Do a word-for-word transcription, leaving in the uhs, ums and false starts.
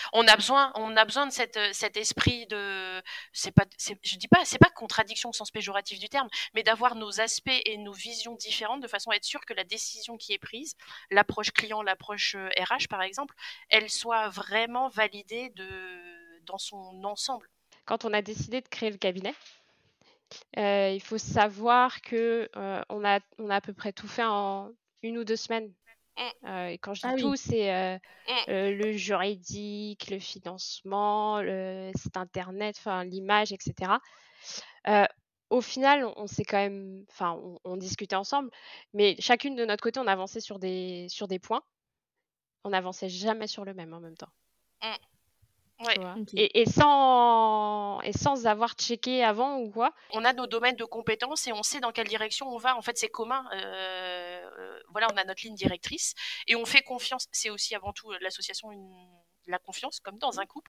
On a besoin, on a besoin de cette, cet esprit de, c'est pas, c'est, je dis pas, c'est pas contradiction au sens péjoratif du terme, mais d'avoir nos aspects et nos visions différentes de façon à être sûr que la décision qui est prise, l'approche client, l'approche R H par exemple, elle soit vraiment validée de, dans son ensemble. Quand on a décidé de créer le cabinet, euh, il faut savoir que euh, on a, on a à peu près tout fait en une ou deux semaines. Mm. Euh, et quand je dis Ah oui. tout, c'est euh, Mm. euh, le juridique, le financement, le site internet, enfin l'image, et cetera. Euh, au final, on, on s'est quand même, enfin, on, on discutait ensemble, mais chacune de notre côté, on avançait sur des sur des points. On n'avançait jamais sur le même en même temps. Mm. Tu Ouais. vois. Ok. Et, et sans et sans avoir checké avant ou quoi. On a nos domaines de compétences et on sait dans quelle direction on va. En fait, c'est commun. Euh, euh, voilà, on a notre ligne directrice et on fait confiance. C'est aussi avant tout l'association une la confiance, comme dans un couple.